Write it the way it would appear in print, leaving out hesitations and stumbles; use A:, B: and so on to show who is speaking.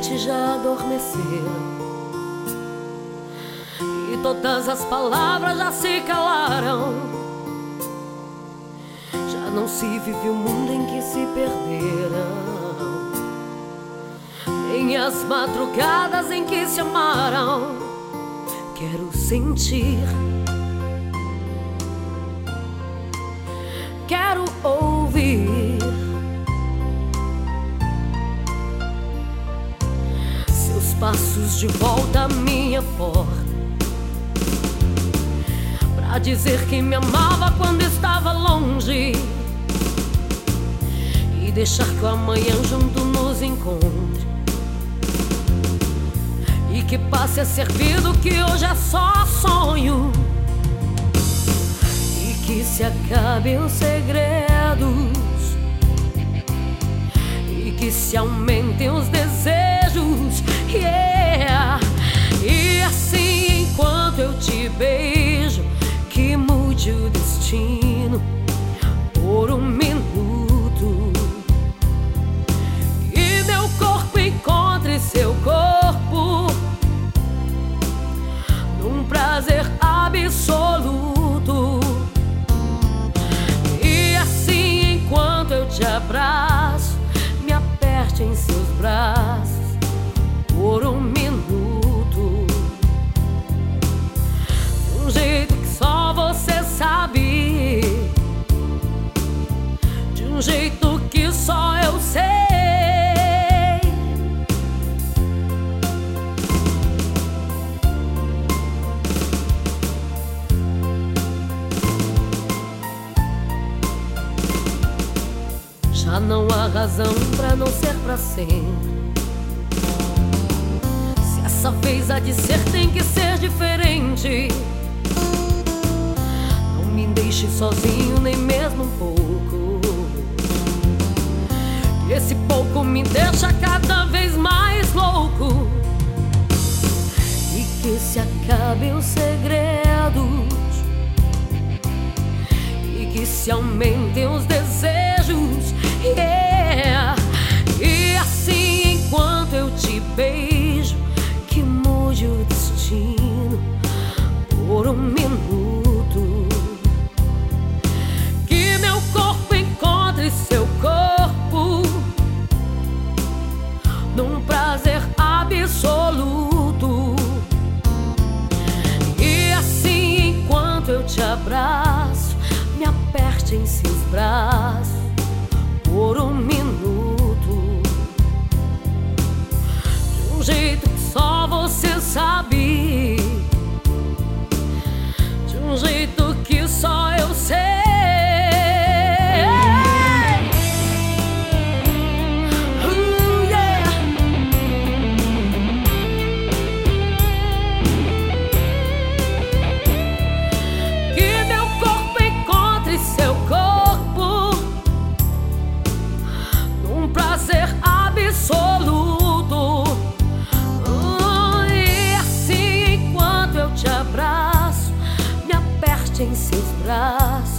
A: noite já adormeceram e todas as palavras já se calaram. Já não se vive o mundo em que se perderam, nem as madrugadas em que se amaram. Quero sentir, quero ouvir seus passos de volta à minha porta, pra dizer que me amava quando estava longe e deixar que o amanhã junto nos encontre, e que passe a ser vida o que hoje é só sonho, e que se acabem os segredos, e que se aumentem os desejos, yeah. E assim, enquanto eu te beijo, que mude o destino por um minuto, e meu corpo encontre seu corpo num prazer absoluto. E assim, enquanto eu te abraço, me aperte em seus braços por um minuto, de um jeito que só você sabe, de um jeito que só eu sei. Já não há razão pra não ser pra sempre. Se essa vez há de ser, tem que ser diferente. Não me deixe sozinho nem mesmo um pouco, e esse pouco me deixa cada vez mais louco. E que se acabem os segredos, e que se aumentem os desejos, yeah. E assim, enquanto eu te beijo, que mude o destino por um minuto, que meu corpo encontre seu corpo num prazer absoluto. E assim, enquanto eu te abraço, me aperte em seus braços por um minuto, de um jeito que só você sabe, de um jeito que só eu sei. Yeah. Que meu corpo encontre seu corpo num prazer absoluto. E assim, enquanto eu te abraço, me aperte em seus braços